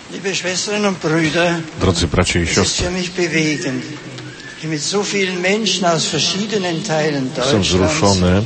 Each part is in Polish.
Drodzy bracia i siostry, jestem wzruszony,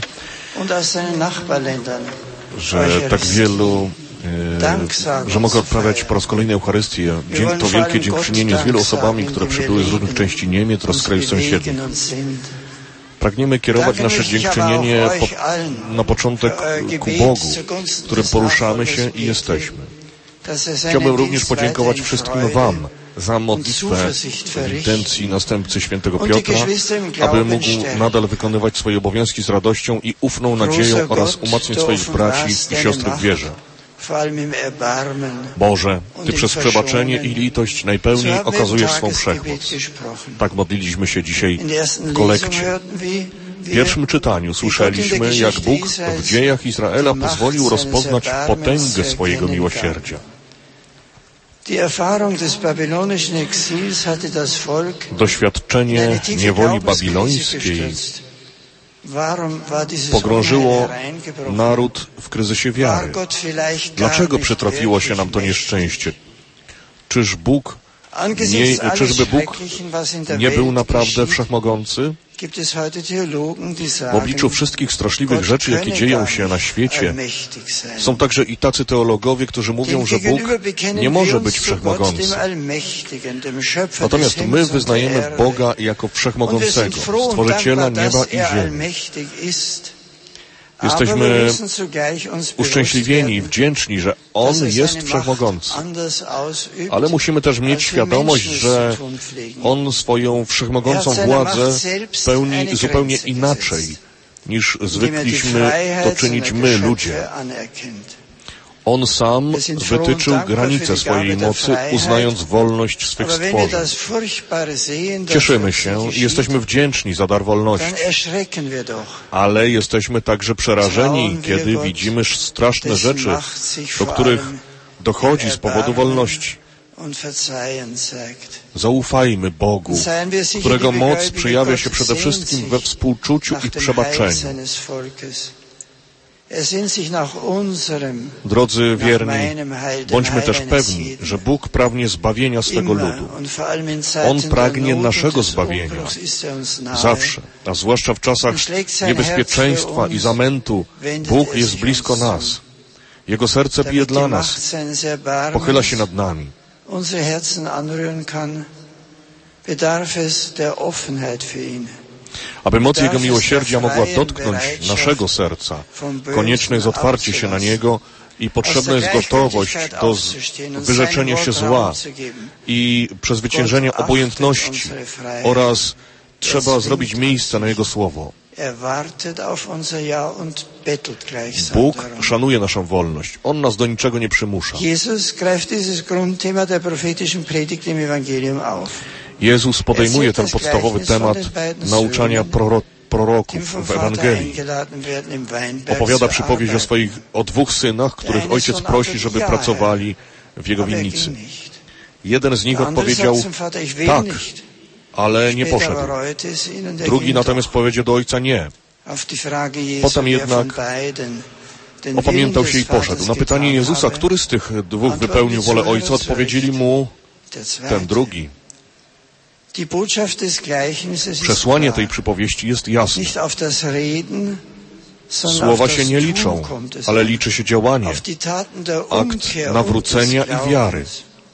że tak wielu, że mogę odprawiać po raz kolejny Eucharystię. To wielkie dziękczynienie z wielu osobami, które przybyły z różnych części Niemiec oraz z krajów sąsiednich. Pragniemy kierować nasze dziękczynienie na początek ku Bogu, w którym poruszamy się i jesteśmy. Chciałbym również podziękować wszystkim Wam za modlitwę w intencji następcy świętego Piotra, aby mógł nadal wykonywać swoje obowiązki z radością i ufną nadzieją oraz umacniać swoich braci i siostry w wierze. Boże, Ty przez przebaczenie i litość najpełniej okazujesz swą wszechmoc. Tak modliliśmy się dzisiaj w kolekcie. W pierwszym czytaniu słyszeliśmy, jak Bóg w dziejach Izraela pozwolił rozpoznać potęgę swojego miłosierdzia. Doświadczenie niewoli babilońskiej pogrążyło naród w kryzysie wiary. Dlaczego przytrafiło się nam to nieszczęście? Czyżby Bóg nie był naprawdę wszechmogący? W obliczu wszystkich straszliwych rzeczy, jakie dzieją się na świecie, są także i tacy teologowie, którzy mówią, że Bóg nie może być wszechmogący. Natomiast my wyznajemy Boga jako wszechmogącego, Stworzyciela nieba i ziemi. Jesteśmy uszczęśliwieni i wdzięczni, że On jest wszechmogący. Ale musimy też mieć świadomość, że On swoją wszechmogącą władzę pełni zupełnie inaczej, niż zwykliśmy to czynić my, ludzie. On sam wytyczył granice swojej mocy, uznając wolność swych stworzeń. Cieszymy się i jesteśmy wdzięczni za dar wolności, ale jesteśmy także przerażeni, kiedy widzimy straszne rzeczy, do których dochodzi z powodu wolności. Zaufajmy Bogu, którego moc przejawia się przede wszystkim we współczuciu i przebaczeniu. Drodzy wierni, bądźmy też pewni, że Bóg pragnie zbawienia swego ludu. On pragnie naszego zbawienia. Zawsze, a zwłaszcza w czasach niebezpieczeństwa i zamętu, Bóg jest blisko nas. Jego serce bije dla nas, pochyla się nad nami. Aby moc Jego miłosierdzia mogła dotknąć naszego serca, konieczne jest otwarcie się na Niego i potrzebna jest gotowość do wyrzeczenia się zła i przezwyciężenia obojętności oraz trzeba zrobić miejsce na Jego Słowo. Bóg szanuje naszą wolność. On nas do niczego nie przymusza. Jezus podejmuje ten podstawowy temat nauczania proroków w Ewangelii. Opowiada przypowieść o dwóch synach, których ojciec prosi, żeby pracowali w jego winnicy. Jeden z nich odpowiedział tak, ale nie poszedł. Drugi natomiast powiedział do ojca nie. Potem jednak opamiętał się i poszedł. Na pytanie Jezusa, który z tych dwóch wypełnił wolę ojca, odpowiedzieli mu ten drugi. Przesłanie tej przypowieści jest jasne. Słowa się nie liczą, ale liczy się działanie, akt nawrócenia i wiary.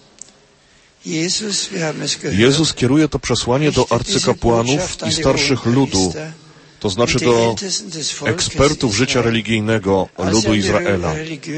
Jezus kieruje to przesłanie do arcykapłanów i starszych ludu, to znaczy do ekspertów życia religijnego ludu Izraela.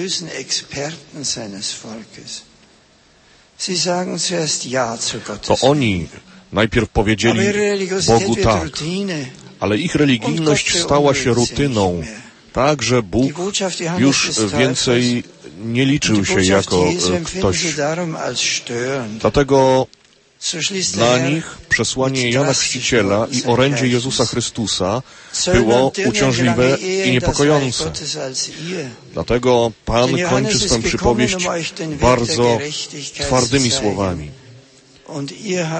To oni najpierw powiedzieli Bogu tak, ale ich religijność stała się rutyną, tak, że Bóg już więcej nie liczył się jako ktoś. Dlatego dla nich przesłanie Jana Chrzciciela i orędzie Jezusa Chrystusa było uciążliwe i niepokojące. Dlatego Pan kończy swą przypowieść bardzo twardymi słowami.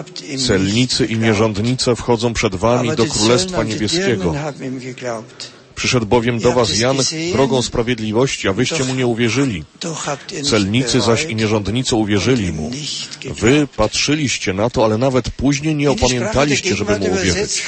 Celnicy i nierządnice wchodzą przed wami do Królestwa Niebieskiego. Przyszedł bowiem do was Jan drogą sprawiedliwości, a wyście mu nie uwierzyli. Celnicy zaś i nierządnicy uwierzyli mu. Wy patrzyliście na to, ale nawet później nie opamiętaliście, żeby mu uwierzyć.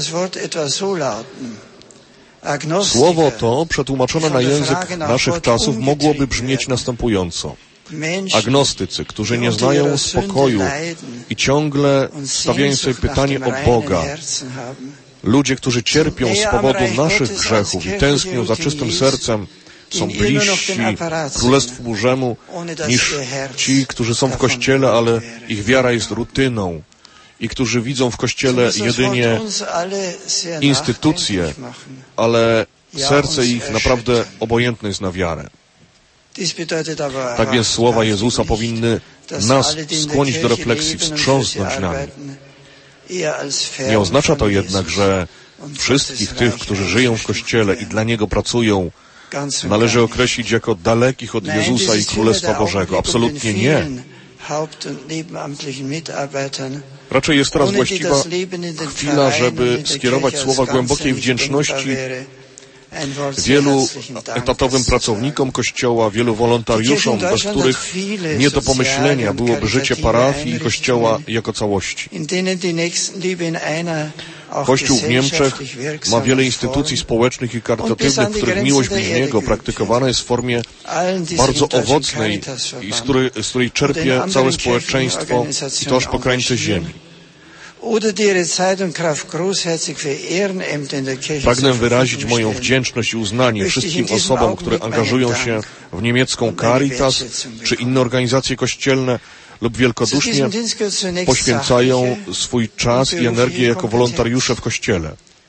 Słowo to, przetłumaczone na język naszych czasów, mogłoby brzmieć następująco. Agnostycy, którzy nie znają spokoju i ciągle stawiają sobie pytanie o Boga. Ludzie, którzy cierpią z powodu naszych grzechów i tęsknią za czystym sercem, są bliżsi Królestwu Bożemu niż ci, którzy są w Kościele, ale ich wiara jest rutyną i którzy widzą w Kościele jedynie instytucje, ale serce ich naprawdę obojętne jest na wiarę. Tak więc słowa Jezusa powinny nas skłonić do refleksji, wstrząsnąć nami. Nie oznacza to jednak, że wszystkich tych, którzy żyją w Kościele i dla Niego pracują, należy określić jako dalekich od Jezusa i Królestwa Bożego. Absolutnie nie. Raczej jest teraz właściwa chwila, żeby skierować słowa głębokiej wdzięczności wielu etatowym pracownikom Kościoła, wielu wolontariuszom, bez których nie do pomyślenia byłoby życie parafii i Kościoła jako całości. Kościół w Niemczech ma wiele instytucji społecznych i karytatywnych, w których miłość bliźniego praktykowana jest w formie bardzo owocnej i z której czerpie całe społeczeństwo i to aż po krańce ziemi. Pragnę wyrazić moją wdzięczność i uznanie wszystkim osobom, które angażują się w niemiecką Caritas czy inne organizacje kościelne lub wielkodusznie poświęcają swój czas i energię jako wolontariusze w Kościele.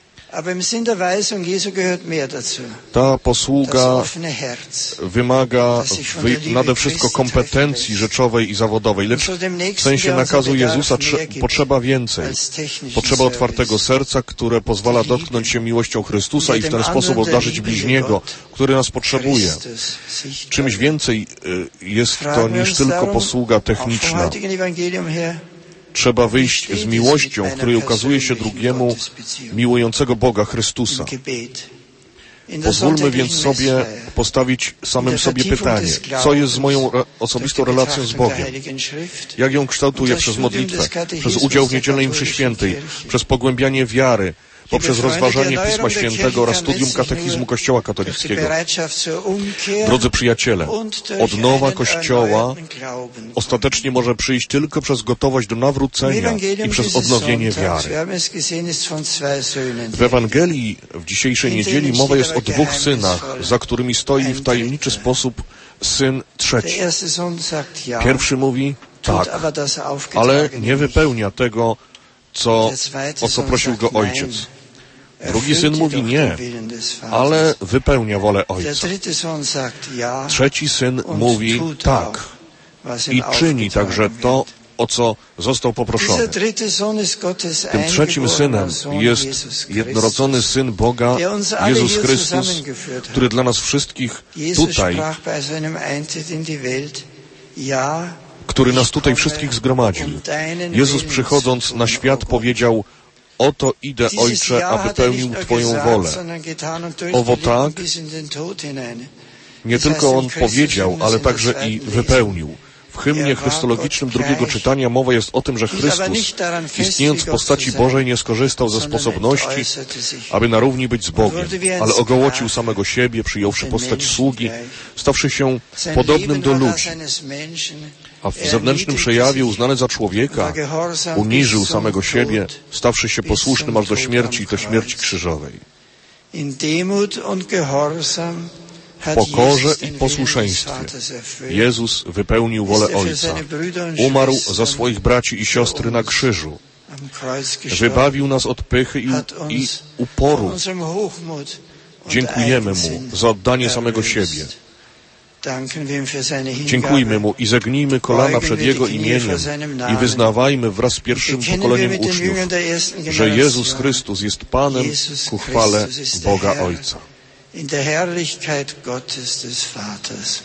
Ta posługa wymaga nade wszystko kompetencji rzeczowej i zawodowej, lecz w sensie nakazu Jezusa potrzeba więcej. Potrzeba otwartego serca, które pozwala dotknąć się miłością Chrystusa i w ten sposób obdarzyć bliźniego, który nas potrzebuje. Czymś więcej jest to niż tylko posługa techniczna. Trzeba wyjść z miłością, w której ukazuje się drugiemu miłującego Boga, Chrystusa. Pozwólmy więc sobie postawić samym sobie pytanie, co jest z moją osobistą relacją z Bogiem? Jak ją kształtuję przez modlitwę, przez udział w niedzielnej mszy świętej, przez pogłębianie wiary, poprzez rozważanie Pisma Świętego oraz studium katechizmu Kościoła katolickiego. Drodzy przyjaciele, odnowa Kościoła ostatecznie może przyjść tylko przez gotowość do nawrócenia i przez odnowienie wiary. W Ewangelii w dzisiejszej niedzieli mowa jest o dwóch synach, za którymi stoi w tajemniczy sposób syn trzeci. Pierwszy mówi tak, ale nie wypełnia tego, o co prosił go ojciec. Drugi syn mówi nie, ale wypełnia wolę ojca. Trzeci syn mówi tak i czyni także to, o co został poproszony. Tym trzecim synem jest jednorodzony Syn Boga, Jezus Chrystus, który dla nas wszystkich tutaj, który nas tutaj wszystkich zgromadził. Jezus, przychodząc na świat, powiedział: oto idę, Ojcze, aby pełnił Twoją wolę. Owo tak, nie tylko On powiedział, ale także i wypełnił. W hymnie chrystologicznym drugiego czytania mowa jest o tym, że Chrystus, istniejąc w postaci Bożej, nie skorzystał ze sposobności, aby na równi być z Bogiem, ale ogołocił samego siebie, przyjąwszy postać sługi, stawszy się podobnym do ludzi. A w zewnętrznym przejawie, uznany za człowieka, uniżył samego siebie, stawszy się posłusznym aż do śmierci i to śmierci krzyżowej. W pokorze i posłuszeństwie Jezus wypełnił wolę Ojca. Umarł za swoich braci i siostry na krzyżu. Wybawił nas od pychy i uporu. Dziękujemy Mu za oddanie samego siebie. Dziękujmy Mu i zegnijmy kolana przed Jego imieniem i wyznawajmy wraz z pierwszym pokoleniem uczniów, że Jezus Chrystus jest Panem ku chwale Boga Ojca. In der Herrlichkeit Gottes des Vaters.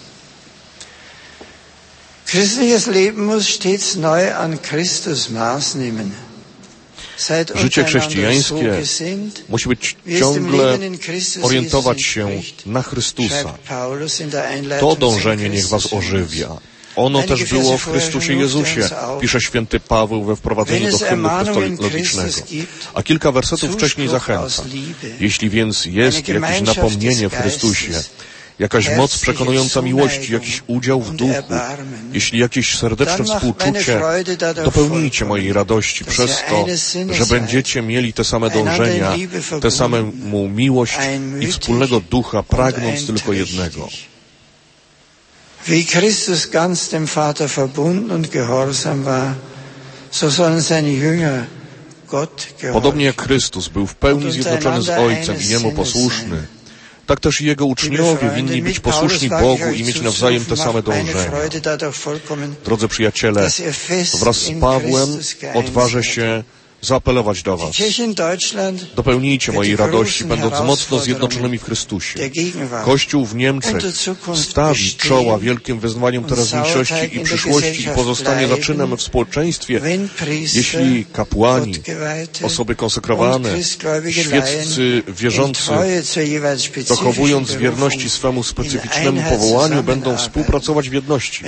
Christliches Leben muss stets neu an Christus Maß nehmen. Życie chrześcijańskie musi być ciągle orientować się na Chrystusa. To dążenie niech was ożywia. Ono też było w Chrystusie Jezusie, pisze święty Paweł we wprowadzeniu do hymnu chrystologicznego. A kilka wersetów wcześniej zachęca. Jeśli więc jest jakieś napomnienie w Chrystusie, jakaś moc przekonująca miłości, jakiś udział w duchu, jeśli jakieś serdeczne współczucie, dopełnijcie mojej radości przez to, że będziecie mieli te same dążenia, tę samą miłość i wspólnego ducha, pragnąc tylko jednego. Wie Christus ganz dem Vater verbunden und gehorsam war, so sollen seine Jünger Gott gehorchen. Podobnie jak Chrystus był w pełni zjednoczony z Ojcem i Jemu posłuszny, tak też i Jego uczniowie winni być posłuszni Bogu i mieć nawzajem te same dążenia. Drodzy przyjaciele, wraz z Pawłem odważę się zaapelować do was. Dopełnijcie mojej radości, będąc mocno zjednoczonymi w Chrystusie. Kościół w Niemczech stawi czoła wielkim wyzwaniom teraźniejszości i przyszłości i pozostanie zaczynem w społeczeństwie, jeśli kapłani, osoby konsekrowane, świeccy wierzący, dochowując wierności swemu specyficznemu powołaniu, będą współpracować w jedności.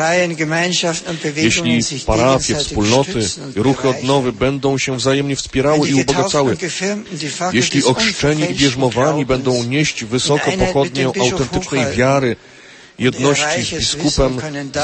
Jeśli parafie, wspólnoty i ruchy odnowy będą się wzajemnie wspierały i ubogacały, jeśli ochrzczeni i bierzmowani będą nieść wysoko pochodnię autentycznej wiary, jedności z biskupem,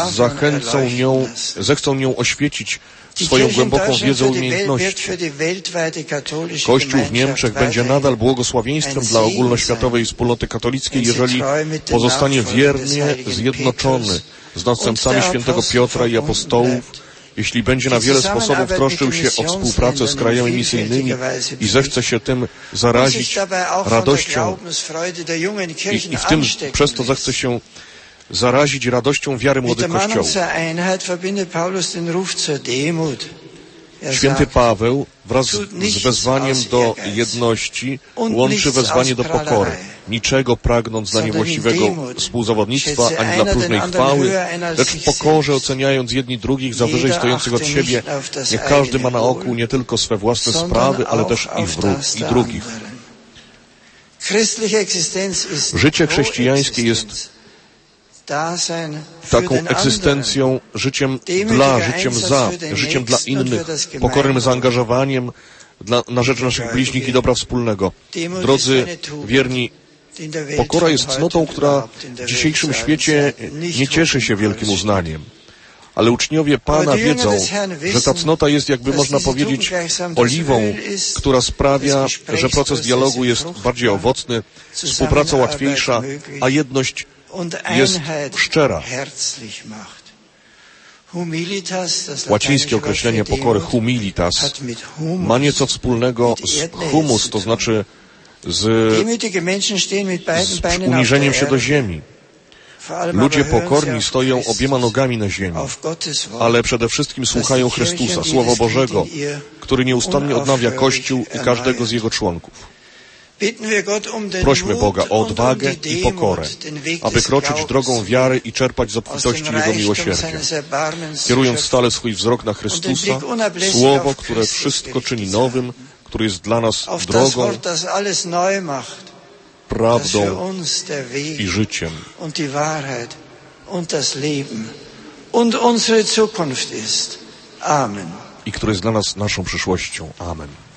zechcą nią oświecić swoją głęboką wiedzę i umiejętności. Kościół w Niemczech będzie nadal błogosławieństwem dla ogólnoświatowej wspólnoty katolickiej, jeżeli pozostanie wiernie zjednoczony z następcami świętego Piotra i apostołów, jeśli będzie na wiele sposobów troszczył się o współpracę z krajami misyjnymi i zechce się tym zarazić radością i w tym przez to zechce się zarazić radością wiary młodych kościołów. Święty Paweł wraz z wezwaniem do jedności łączy wezwanie do pokory, niczego pragnąc dla niewłaściwego współzawodnictwa ani dla próżnej chwały, lecz w pokorze oceniając jedni drugich za wyżej stojących od siebie, niech każdy ma na oku nie tylko swe własne sprawy, ale też i drugich. Życie chrześcijańskie jest taką egzystencją, życiem dla innych, pokornym zaangażowaniem na rzecz naszych bliźnich i dobra wspólnego. Drodzy wierni, pokora jest cnotą, która w dzisiejszym świecie nie cieszy się wielkim uznaniem. Ale uczniowie Pana wiedzą, że ta cnota jest, jakby można powiedzieć, oliwą, która sprawia, że proces dialogu jest bardziej owocny, współpraca łatwiejsza, a jedność jest szczera. Łacińskie określenie pokory humilitas ma nieco wspólnego z humus, to znaczy z uniżeniem się do ziemi. Ludzie pokorni stoją obiema nogami na ziemi, ale przede wszystkim słuchają Chrystusa, Słowa Bożego, który nieustannie odnawia Kościół i każdego z jego członków. Prośmy Boga o odwagę i pokorę, aby kroczyć drogą wiary i czerpać z obfitości Jego miłosierdzia, kierując stale swój wzrok na Chrystusa, Słowo, które wszystko czyni nowym, który jest dla nas drogą, prawdą i życiem. I który jest dla nas naszą przyszłością. Amen.